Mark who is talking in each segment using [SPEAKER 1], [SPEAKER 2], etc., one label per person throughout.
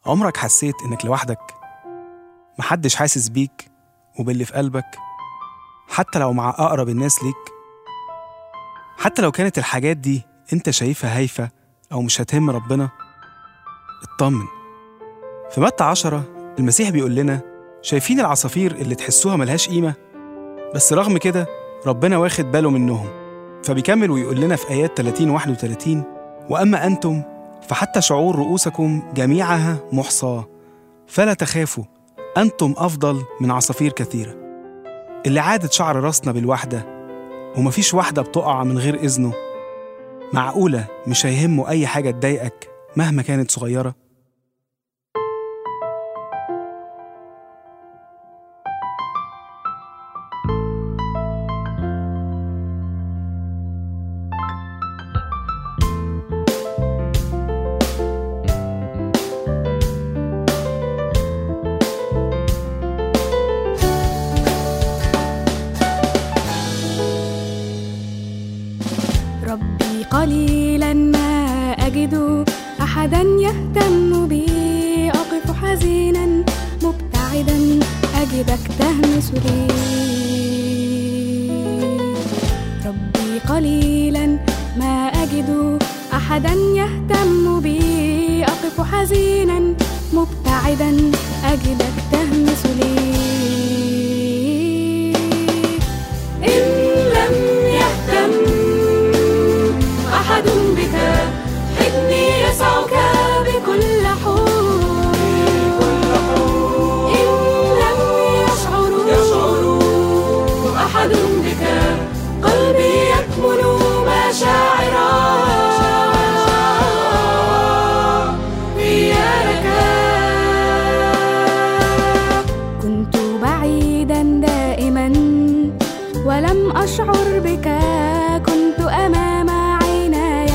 [SPEAKER 1] عمرك حسيت إنك لوحدك؟ محدش حاسس بيك وباللي في قلبك، حتى لو مع أقرب الناس ليك؟ حتى لو كانت الحاجات دي أنت شايفها هايفة أو مش هتهم ربنا، اطمن. في متى 10 المسيح بيقول لنا شايفين العصافير اللي تحسوها ملهاش قيمة؟ بس رغم كده ربنا واخد باله منهم. فبيكمل ويقول لنا في آيات 30-31: وأما أنتم فحتى شعور رؤوسكم جميعها محصاة، فلا تخافوا، أنتم أفضل من عصافير كثيرة. اللي عادت شعر راسنا بالوحدة ومفيش واحدة بتقع من غير إذنه، معقولة مش هيهمه أي حاجة تضايقك مهما كانت صغيرة؟
[SPEAKER 2] ربي قليلا ما أجد أحدا يهتم بي، أقف حزينا مبتعدا أجدك تهمس لي. ربي قليلا ما أجد أحدا يهتم بي، أقف حزينا مبتعدا أجدك تهمس لي. إن لم يهتم أحد بك حضني يسعك بكل حب. إن لم يشعر أحد بك قلبي يكمن مشاعرا إياك. كنت بعيدا دائما ولم أشعر بك، كنت أمام عيناي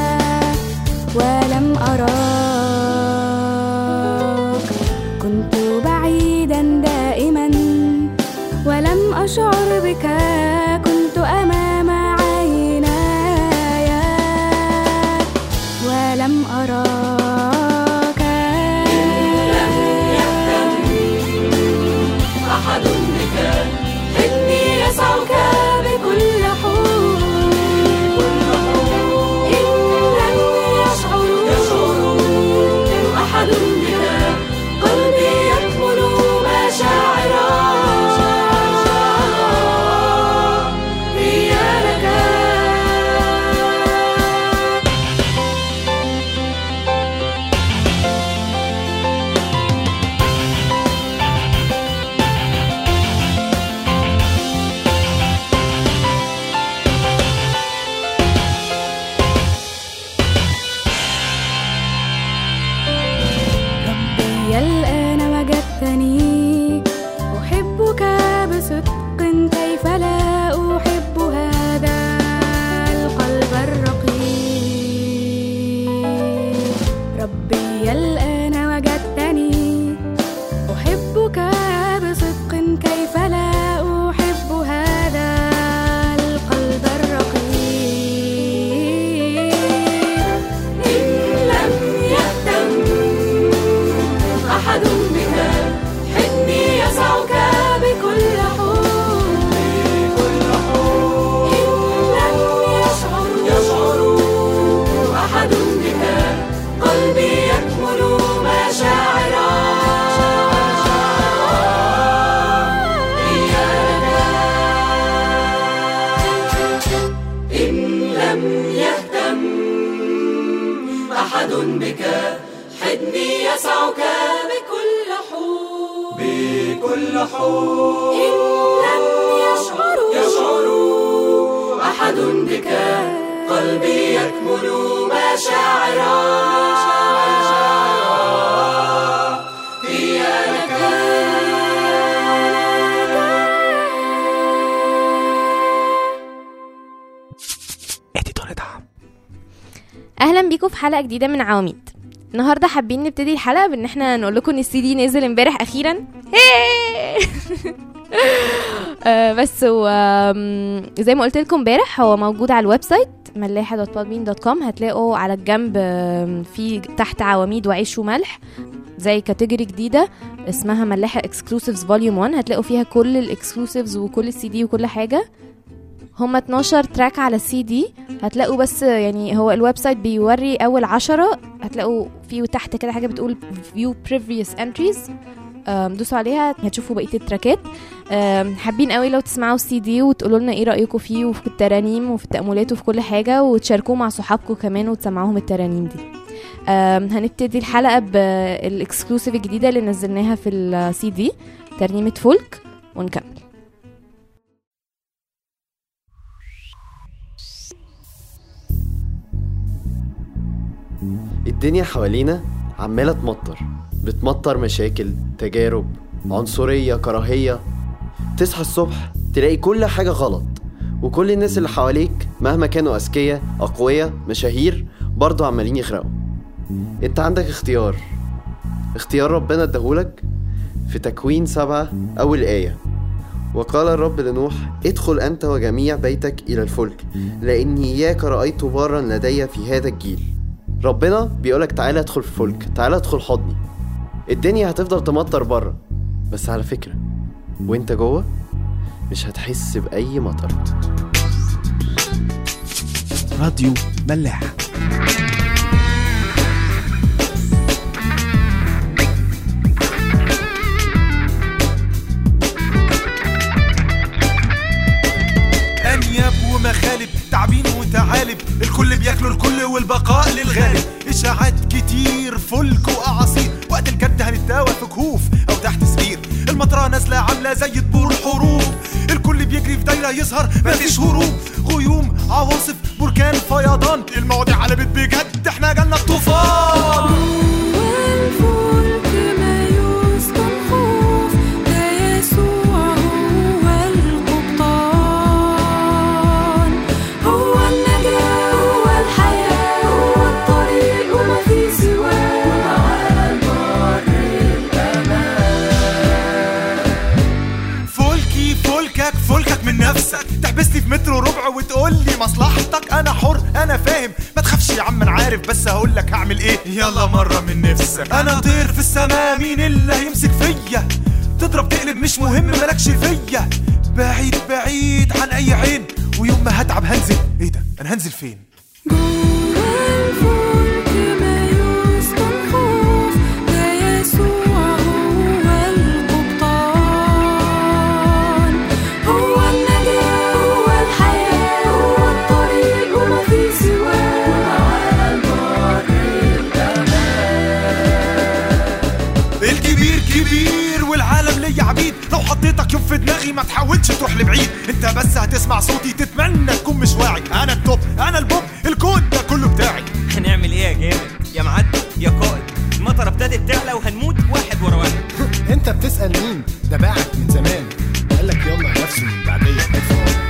[SPEAKER 2] ولم أراك. كنت بعيدا دائما ولم أشعر بك، كنت أمام عيناي ولم أراك. لم يهتم أحد بك حضني يسعك بكل حب. إن لم يشعر أحد بك قلبي يكمن مشاعرا إياك. ربي الآن وجدتني أحبك بصدق، كيف لا أحب هذا القلب الرقيق. ربي الآن وجدتني أحبك بصدق، كيف لا أحب هذا القلب الرقيق. إن لم يهتم أحد بك حضني يسعك بكل حب. إن لم يشعر أحد بك قلبي يكمن مشاعرا إياك. إن لم يهتم أحد بك حضني يسعك بكل حب. إن لم يشعر أحد بك قلبي يكمن مشاعرا إياك.
[SPEAKER 3] اهلا بيكم في حلقه جديده من عواميد. النهارده حابين نبتدي الحلقه بان احنا نقول لكم ان السي دي نزل امبارح اخيرا. بس زي ما قلت لكم امبارح هو موجود على الويب سايت ملاحه.podbean.com. هتلاقوا على الجنب في تحت عواميد وعيش وملح زي كاتيجوري جديدة اسمها ملاحة اكسكلوسيفز فوليوم 1. هتلاقوا فيها كل الاكسكلوسيفز وكل السي دي وكل حاجة. هما 12 تراك على السي دي. هتلاقوا بس يعني هو الويب سايت بيوري اول 10، هتلاقوا فيه تحت كده حاجة بتقول view previous entries. دوسوا عليها هتشوفوا بقية التراكات. حابين قوي لو تسمعوا السي دي وتقولوا لنا ايه رأيكم فيه وفي الترانيم وفي التأملات وفي كل حاجة، وتشاركوه مع صحابكم كمان وتسمعوهم الترانيم دي. هنبتدي الحلقة بالاكسكلوسيف الجديدة اللي نزلناها في السي دي، ترنيمة فولك، ونكمل.
[SPEAKER 4] الدنيا حوالينا عمالة بتمطر مشاكل، تجارب، عنصرية، كراهية. تصحى الصبح تلاقي كل حاجة غلط، وكل الناس اللي حواليك مهما كانوا أذكياء، أقوياء، مشاهير، برضو عمالين يخرقوا. انت عندك اختيار ربنا اداهولك في تكوين 7 أول آية. وقال الرب لنوح: ادخل أنت وجميع بيتك إلى الفلك، لأني إياك رأيت بارا لدي في هذا الجيل. ربنا بيقولك تعالى ادخل في الفلك، تعالى ادخل حضني. الدنيا هتفضل تمطر بره، بس على فكرة وانت جوه مش هتحس بأي مطر.
[SPEAKER 1] راديو ملاح.
[SPEAKER 5] أنياب ومخالب، تعبين وتعالب، الكل بياكلوا الكل والبقاء للغالب. إشاعات كتير، فلك وأعاصير، وقت الجد هنتداوى في كهوف أو تحت سرير. المطرة نازلة عاملة زي طبول الحروب، الكل بيجري في دايرة يظهر مفيش هروب. غيوم، عواصف، بركان، فيضان، المواضيع علبت بجد، احنا جالنا الطوفان. فلكك من نفسك، تحبسني في متر وربع وتقول لي مصلحتك. انا حر، انا فاهم، ما تخافش يا عم، انا عارف، بس هقولك هعمل ايه. يلا مرة من نفسك. انا طير في السماء، مين اللي هيمسك فيا؟ تضرب تقلب مش مهم، ملكش فيا. بعيد بعيد عن اي عين، ويوم ما هتعب هنزل. ايه ده؟ انا هنزل فين؟ كبير والعالم ليا عبيد، لو حطيتك يوم في دماغي ما تحاولش تروح لبعيد. انت بس هتسمع صوتي تتمنى تكون مش واعي. انا التوب، انا البوب، الكود ده كله بتاعي.
[SPEAKER 6] هنعمل ايه يا جامد يا معدي يا قائد؟ المطره ابتدت تعلى وهنموت واحد ورا واحد.
[SPEAKER 7] انت بتسأل مين؟ ده باعك من زمان، قالك يلا نفسه من بعدية كفاية.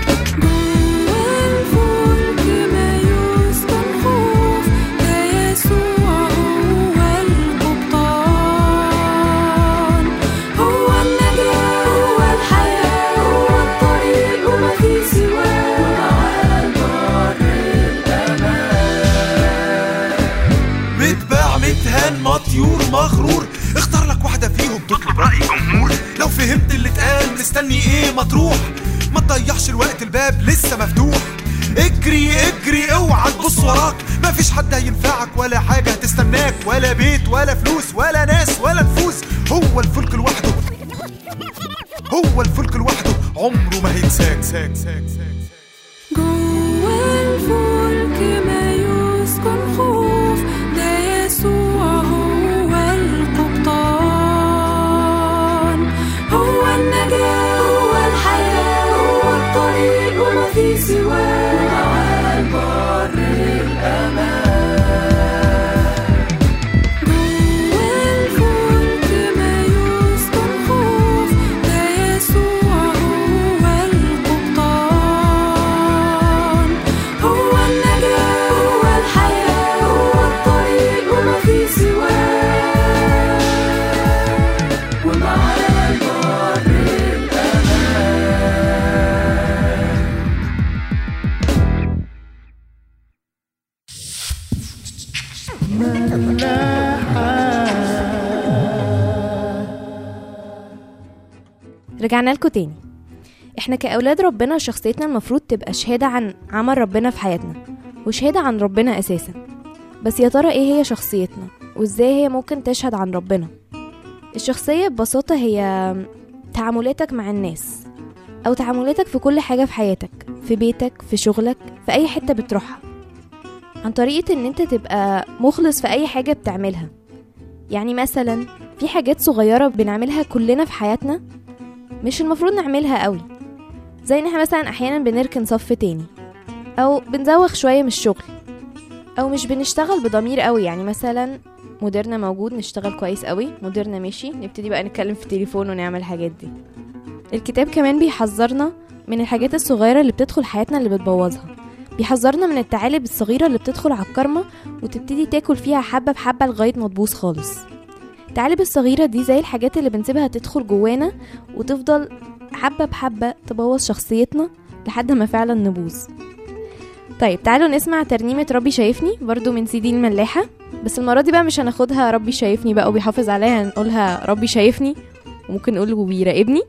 [SPEAKER 5] مطيور مغرور، اختار لك واحدة فيهم تطلب رأي جمهور. لو فهمت اللي اتقال مستني ايه؟ ما تروح، ما تضيعش الوقت، الباب لسه مفتوح. اجري اجري، اوعى تبص وراك، مفيش حد هينفعك ولا حاجة هتستناك، ولا بيت ولا فلوس ولا ناس ولا نفوس. هو الفلك لوحده، هو الفلك لوحده، عمره ما هينساك.
[SPEAKER 2] جوه الفلك ما يسكن خوف، ده يسوع هو القبطان. هو النجاة، هو الحياة، هو الطريق، وما في سواه، على البر الأمان.
[SPEAKER 3] رجعنا لكم تاني. احنا كأولاد ربنا شخصيتنا المفروض تبقى شهادة عن عمل ربنا في حياتنا وشهادة عن ربنا أساسا. بس يا ترى ايه هي شخصيتنا وازاي هي ممكن تشهد عن ربنا؟ الشخصية ببساطة هي تعاملاتك مع الناس أو تعاملاتك في كل حاجة في حياتك، في بيتك، في شغلك، في أي حتة بتروحها، عن طريقة ان انت تبقى مخلص في أي حاجة بتعملها. يعني مثلا في حاجات صغيرة بنعملها كلنا في حياتنا مش المفروض نعملها قوي، زي ان احنا مثلا احيانا بنركن صف تاني او بنزوغ شوية من الشغل او مش بنشتغل بضمير قوي. يعني مثلا مديرنا موجود نشتغل كويس قوي، مديرنا ماشي نبتدي بقى نتكلم في التليفون ونعمل الحاجات دي. الكتاب كمان بيحذرنا من الحاجات الصغيرة اللي بتدخل حياتنا اللي بتبوظها، بيحذرنا من الثعالب الصغيرة اللي بتدخل على الكرمة وتبتدي تاكل فيها حبة بحبة لغاية ما تبوظ خالص. الثعالب الصغيرة دي زي الحاجات اللي بنسيبها تدخل جوانا وتفضل حبة بحبة تبوظ شخصيتنا لحد ما فعلا نبوظ. طيب تعالوا نسمع ترنيمة ربي شايفني برضو من سيدي الملاحة، بس المرة دي بقى مش هناخدها ربي شايفني بقى وبيحافظ عليها، هنقولها ربي شايفني وممكن نقوله بيراقبني.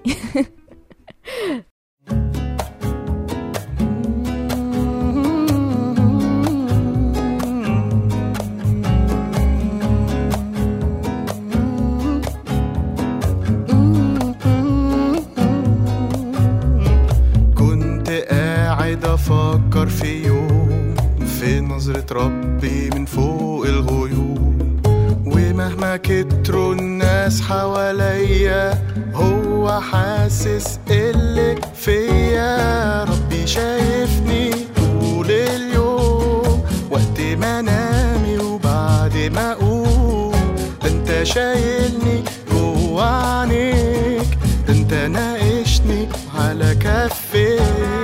[SPEAKER 8] أفكر في يوم في نظرة ربي من فوق الغيوم، ومهما كتروا الناس حواليا هو حاسس اللي فيا. ربي شايفني طول اليوم وقت ما نامي وبعد ما أقوم. ده انت شايلني جوا عينيك، ده انت ناقشني على كفيك.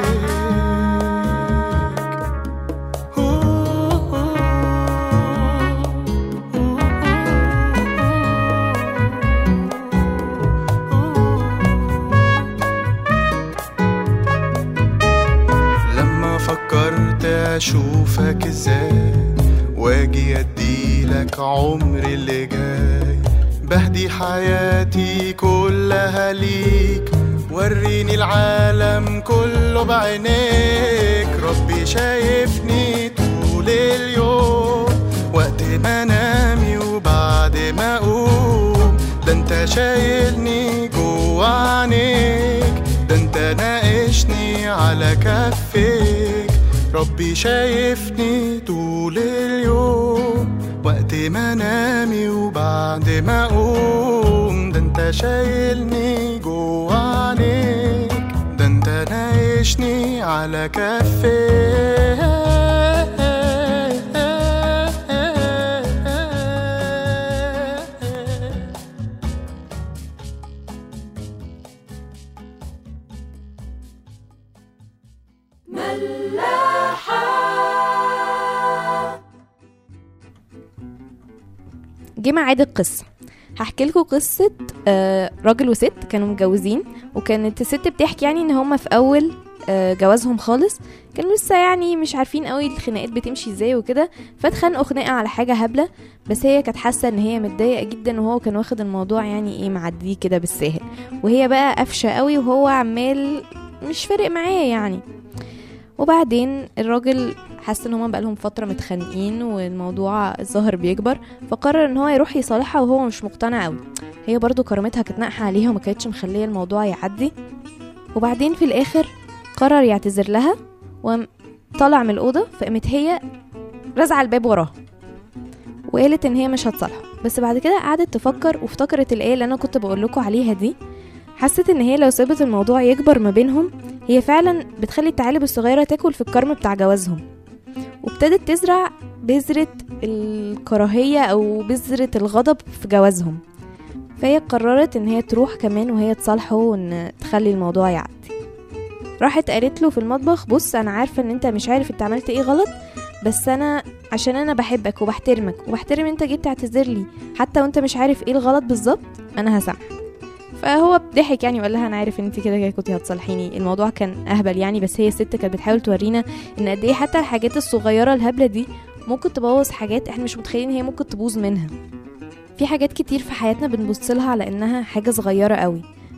[SPEAKER 8] أشوفك ازاي واجي اديلك عمري اللي جاي، بهدي حياتي كلها ليك، وريني العالم كله بعينيك. ربي شايفني طول اليوم وقت ما نامي وبعد ما أقوم. ده انت شايلني جوا عينيك، ده انت ناقشني على كفيك. ربي شايفني طول اليوم وقت ما نامي وبعد ما أقوم. ده انت شايلني جوا عينيك، ده انت ناقشني على كفيك.
[SPEAKER 3] جه ميعاد القصة. هحكي لكم قصة راجل وست كانوا متجوزين، وكانت الست بتحكي يعني ان هما في اول جوازهم خالص كانوا لسه يعني مش عارفين قوي الخناقات بتمشي ازاي وكده، فاتخانقوا خناقه على حاجه هبله، بس هي كانت حاسه ان هي متضايقه جدا وهو كان واخد الموضوع يعني ايه معديه كده بالساهل، وهي بقى قفشه قوي وهو عمال مش فارق معاه يعني. وبعدين الراجل حس ان هما بقالهم فتره متخانقين والموضوع الظاهر بيكبر، فقرر ان هو يروح يصالحها وهو مش مقتنع قوي. هي برضو كرامتها كانت ناقحه عليها وما كانتش مخليه الموضوع يعدي. وبعدين في الاخر قرر يعتذر لها وطلع من الأوضة، فقامت هي رزع الباب وراها وقالت ان هي مش هتصالحه. بس بعد كده قعدت تفكر وافتكرت الآية اللي انا كنت بقول لكم عليها دي، حست ان هي لو سابت الموضوع يكبر ما بينهم هي فعلا بتخلي الثعالب الصغيرة تاكل في الكرم بتاع جوازهم، وابتدت تزرع بذرة الكراهية او بذرة الغضب في جوازهم. فهي قررت ان هي تروح كمان وهي تصالحه وان تخلي الموضوع يعدي. راحت قالت له في المطبخ، بص انا عارفة ان انت مش عارف انت عملت ايه غلط، بس انا عشان انا بحبك وبحترمك وبحترم انت جيت تعتذر لي حتى وانت مش عارف ايه الغلط بالظبط، انا هسامحك. فهو ضحك يعني وقال لها انا عارف ان انت كده كده كنتي هتصالحيني. الموضوع كان اهبل يعني، بس هي الست كانت بتحاول تورينا ان قد ايه حتى الحاجات الصغيره الهبله دي ممكن تبوظ حاجات احنا مش متخيلين هي ممكن تبوظ منها. في حاجات كتير في حياتنا بنبص لها على انها حاجه صغيره قوي،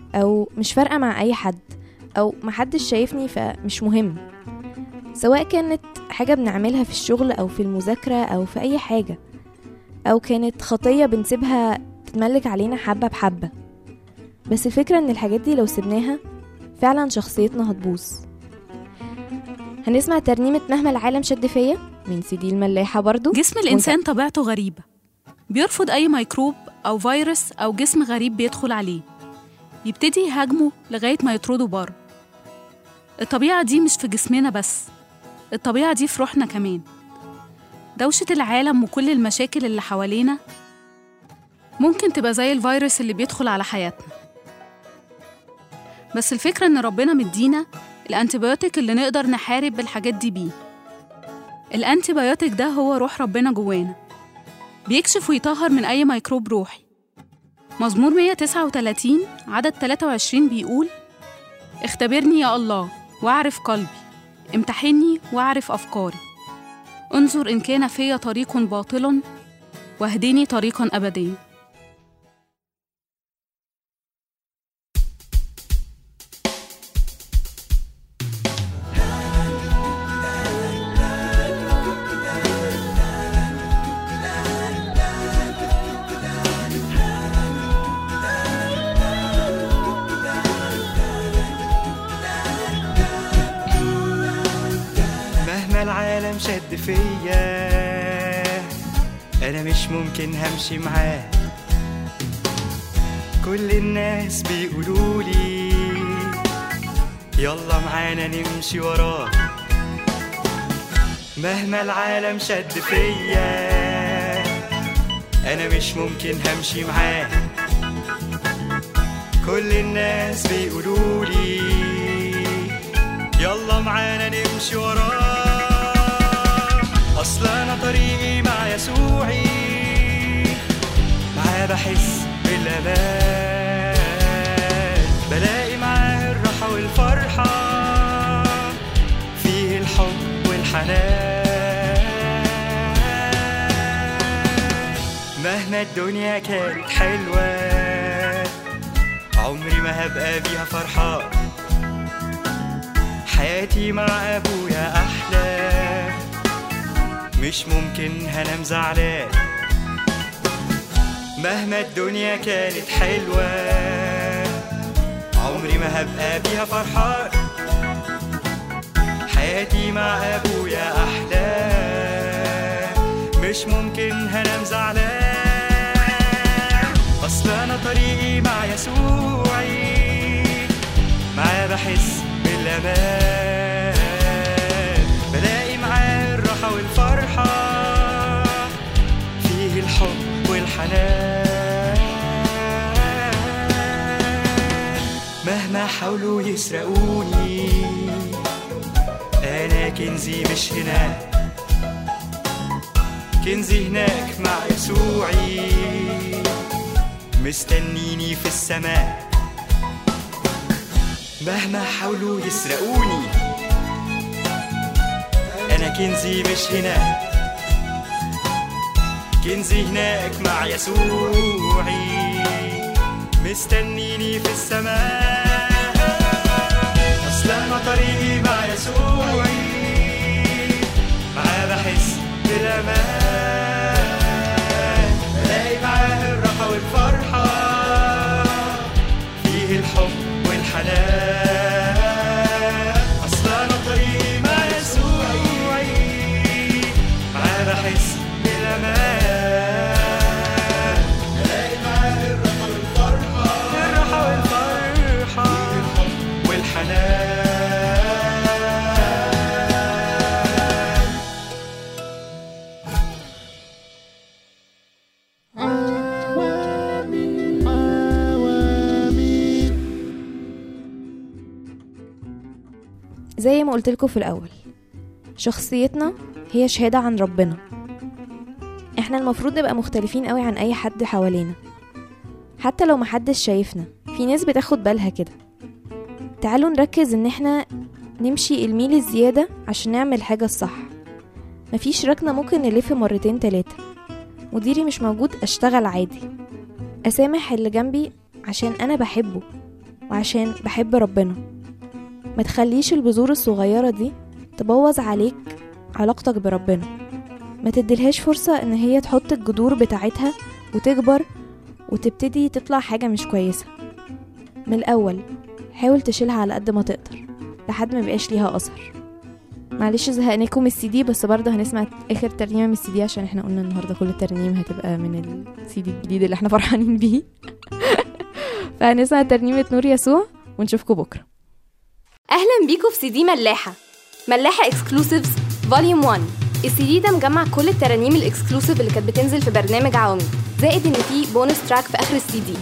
[SPEAKER 3] أو مش فارقة مع أي حد، أو محدش شايفني فمش مهم، سواء كانت حاجة بنعملها في الشغل أو في المذاكرة أو في أي حاجة، أو كانت خطية بنسيبها تتملك علينا حبة بحبة. بس الفكرة إن الحاجات دي لو سبناها فعلا شخصيتنا هتبوظ. هنسمع ترنيمة مهما العالم شد فيا من سيدي الملاحة برضو.
[SPEAKER 9] جسم الإنسان طبيعته غريبة، بيرفض أي ميكروب أو فيروس أو جسم غريب بيدخل عليه، يبتدي يهاجمه لغاية ما يطرده بره. الطبيعة دي مش في جسمنا بس، الطبيعة دي في روحنا كمان. دوشة العالم وكل المشاكل اللي حوالينا ممكن تبقى زي الفيروس اللي بيدخل على حياتنا، بس الفكرة إن ربنا مدينا الأنتيبيوتيك اللي نقدر نحارب بالحاجات دي بيه. الأنتيبيوتيك ده هو روح ربنا جوانا، بيكشف ويطهر من أي ميكروب روحي. مزمور 139 عدد 23 بيقول: اختبرني يا الله واعرف قلبي، امتحني واعرف أفكاري، انظر إن كان في طريق باطل واهدني طريقا أبديا.
[SPEAKER 6] العالم شد فيا أنا مش ممكن همشي معاه، كل الناس بيقولولي يلا معانا نمشي وراه. مهما العالم شد فيا أنا مش ممكن همشي معاه، كل الناس بيقولولي يلا معانا نمشي وراه. أصل أنا طريقي مع يسوعي، معاه بحس بالأمان، بلاقي معاه الراحة والفرحة، فيه الحب والحنان. مهما الدنيا كانت حلوة عمري ما هبقى بيها فرحان، حياتي مع أبويا أحلى، مش ممكن هنام زعلان. مهما الدنيا كانت حلوة عمري ما هبقى بيها فرحان، حياتي مع أبويا أحلى، مش ممكن هنام زعلان. أصل أنا طريقي مع يسوعي، معاه بحس بالأمان، بلاقي معاه الراحة والفرحة، فيه الحب والحنان. مهما حاولوا يسرقوني أنا كنزي مش هنا، كنزي هناك مع يسوعي، مستنيني في السماء. مهما حاولوا يسرقوني أنا كنزي مش هنا، كنزي هناك مع يسوعي، مستنيني في السماء. أصل أنا طريقي مع يسوعي، معاه بحس بالأمان، بلاقي معاه الراحة والفرحة، فيه الحب والحنان. أصل أنا طريقي مع يسوعي، معاه بحس بالأمان، بلاقي معاه الراحة والفرحة، الراحة والفرحة، فيه الحب والحنان.
[SPEAKER 3] زي ما قلت لكم في الأول، شخصيتنا هي شهادة عن ربنا. احنا المفروض نبقى مختلفين قوي عن أي حد حوالينا، حتى لو محدش شايفنا. في ناس بتاخد بالها كده. تعالوا نركز ان احنا نمشي الميل الزيادة عشان نعمل حاجة الصح. مفيش ركنة ممكن نلف مرتين 3. مديري مش موجود، اشتغل عادي، اسامح اللي جنبي عشان انا بحبه. وعشان بحب ربنا. ما تخليش البذور الصغيرة دي تبوظ عليك علاقتك بربنا. ما تديلهاش فرصة ان هي تحط الجذور بتاعتها وتكبر وتبتدي تطلع حاجة مش كويسة. من الأول حاول تشيلها على قد ما تقدر لحد ما بقاش ليها أثر. معلش زهقناكم السي دي، بس برضه هنسمع آخر ترنيمة من السي دي عشان احنا قلنا النهاردة كل الترنيم هتبقى من السي دي الجديد اللي احنا فرحانين بيه. فهنسمع ترنيمة نور يسوع ونشوفكم بكرة.
[SPEAKER 10] اهلا بيكم في سي دي ملاحة اكسكلوسيفز فوليوم 1. السي دي ده مجمع كل الترانيم الاكسكلوسيف اللي كانت بتنزل في برنامج عوامي، زائد ان فيه بونس تراك في اخر السي دي.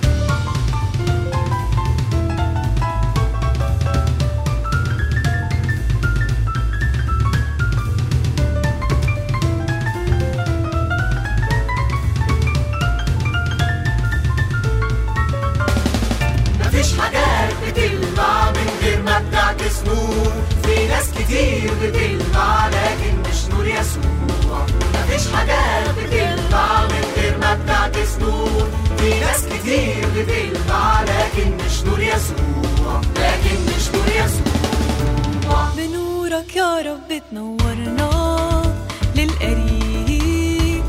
[SPEAKER 2] مفيش حاجات بتلمع من غير ما بتعكس نور، في ناس كتير بتلمع لكن مش نور يسوع. مفيش حاجات بتلمع من غير ما بتعكس نور، في ناس كتير بتلمع لكن مش نور يسوع، لكن مش نور يسوع.
[SPEAKER 11] بنورك يا رب تنورنا للقريب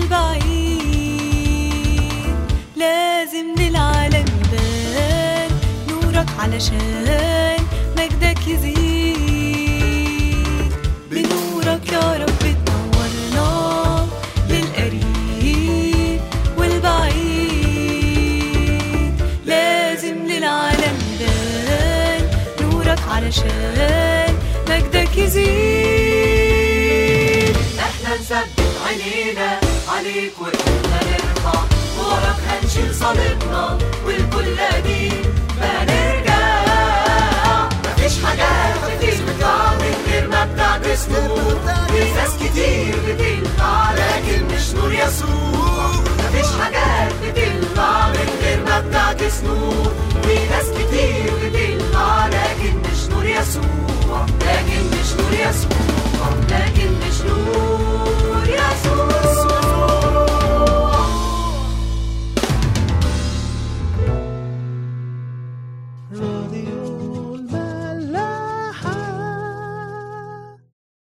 [SPEAKER 11] والبعيد، لازم للعالم يبان نورك علشان مجدك يزيد. بنورك يا رب تنورنا للقريب والبعيد، لازم للعالم يبان نورك علشان مجدك يزيد.
[SPEAKER 2] احنا نثبت عينينا عليك وإحنا نرفع، وراك هنشيل صليبنا والكل قديم فهنرجع. مفيش حاجات بتطلع من غير ما بتعكس نور، في ناس كتير بتلمع لكن مش نور يسوع.